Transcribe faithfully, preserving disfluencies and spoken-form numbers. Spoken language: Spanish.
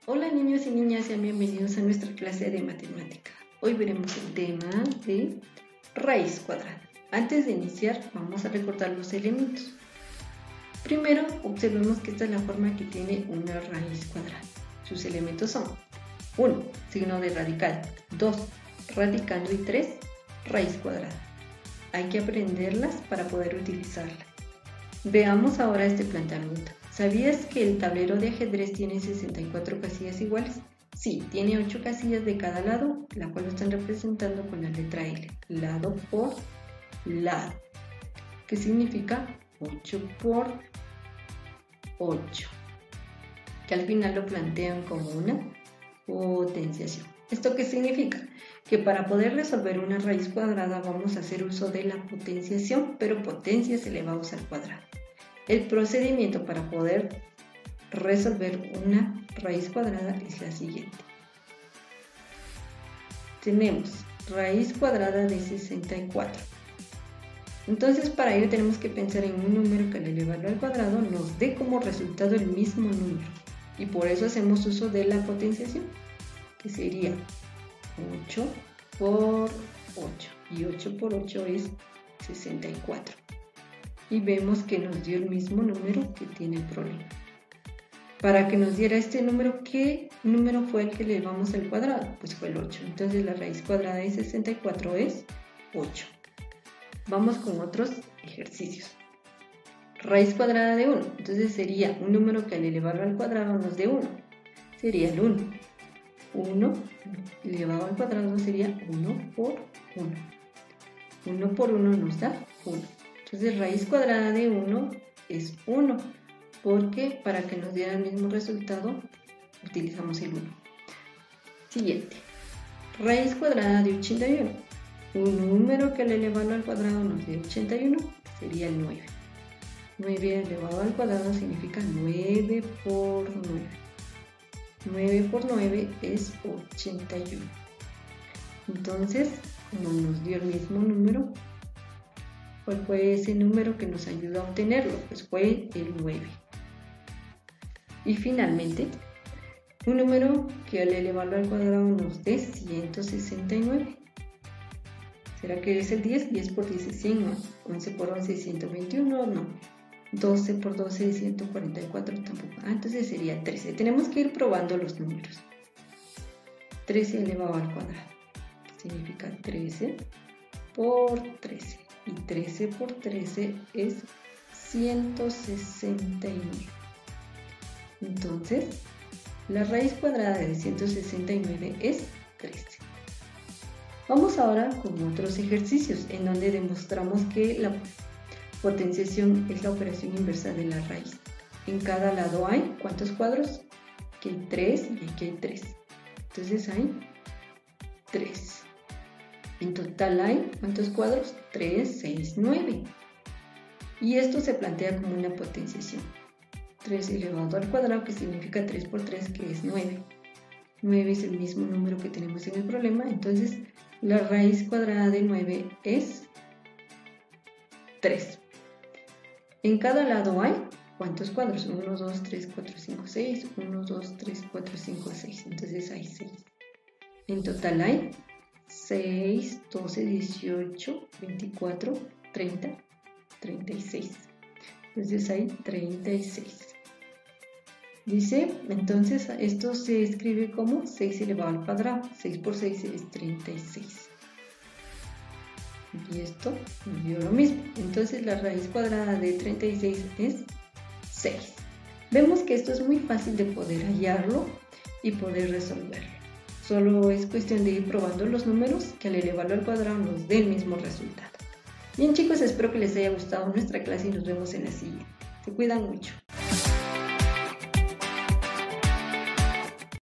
Hola niños y niñas, sean bienvenidos a nuestra clase de matemática. Hoy veremos el tema de raíz cuadrada. Antes de iniciar, vamos a recordar los elementos. Primero, observemos que esta es la forma que tiene una raíz cuadrada. Sus elementos son uno. Signo de radical, dos. Radicando y tres. Raíz cuadrada. Hay que aprenderlas para poder utilizarlas. Veamos ahora este planteamiento. ¿Sabías que el tablero de ajedrez tiene sesenta y cuatro casillas iguales? Sí, tiene ocho casillas de cada lado, la cual lo están representando con la letra L, lado por lado, que significa ocho por ocho, que al final lo plantean como una potenciación. ¿Esto qué significa? Que para poder resolver una raíz cuadrada vamos a hacer uso de la potenciación, pero potencias elevados al cuadrado. El procedimiento para poder resolver una raíz cuadrada es la siguiente. Tenemos raíz cuadrada de sesenta y cuatro. Entonces para ello tenemos que pensar en un número que al elevarlo al cuadrado nos dé como resultado el mismo número. Y por eso hacemos uso de la potenciación, que sería ocho por ocho. Y ocho por ocho es sesenta y cuatro. Y vemos que nos dio el mismo número que tiene el problema. Para que nos diera este número, ¿qué número fue el que le elevamos al cuadrado? Pues fue el ocho. Entonces la raíz cuadrada de sesenta y cuatro es ocho. Vamos con otros ejercicios. Raíz cuadrada de uno. Entonces sería un número que al elevarlo al cuadrado nos dé uno. Sería el uno. uno elevado al cuadrado sería uno por uno. uno por uno nos da uno. Entonces raíz cuadrada de uno es uno, porque para que nos diera el mismo resultado utilizamos el uno. Siguiente. Raíz cuadrada de ochenta y uno. Un número que al elevarlo al cuadrado nos dé ochenta y uno sería el nueve. nueve elevado al cuadrado significa nueve por nueve. nueve por nueve es ochenta y uno. Entonces, como nos dio el mismo número, ¿cuál fue ese número que nos ayudó a obtenerlo? Pues fue el nueve. Y finalmente, un número que al elevarlo al cuadrado nos dé ciento sesenta y nueve. ¿Será que es el diez? diez por diez es cien, ¿no? once por once es ciento veintiuno, no. doce por doce es ciento cuarenta y cuatro, tampoco. Ah, entonces sería trece. Tenemos que ir probando los números. trece elevado al cuadrado. Significa trece por trece. Y trece por trece es ciento sesenta y nueve. Entonces, la raíz cuadrada de ciento sesenta y nueve es trece. Vamos ahora con otros ejercicios en donde demostramos que la potenciación es la operación inversa de la raíz. En cada lado hay, ¿cuántos cuadros? Aquí hay tres y aquí hay tres. Entonces hay tres. En total hay, ¿cuántos cuadros? tres, seis, nueve. Y esto se plantea como una potenciación. tres elevado al cuadrado, que significa tres por tres, que es nueve. nueve es el mismo número que tenemos en el problema, entonces la raíz cuadrada de nueve es tres. En cada lado hay, ¿cuántos cuadros? uno, dos, tres, cuatro, cinco, seis. uno, dos, tres, cuatro, cinco, seis. Entonces hay seis. En total hay seis, doce, dieciocho, veinticuatro, treinta, treinta y seis. Entonces hay treinta y seis. Dice, entonces esto se escribe como seis elevado al cuadrado. seis por seis es treinta y seis. Y esto nos dio lo mismo. Entonces la raíz cuadrada de treinta y seis es seis. Vemos que esto es muy fácil de poder hallarlo y poder resolverlo. Solo es cuestión de ir probando los números que al elevarlo al cuadrado nos dé el mismo resultado. Bien chicos, espero que les haya gustado nuestra clase y nos vemos en la siguiente. Se cuidan mucho.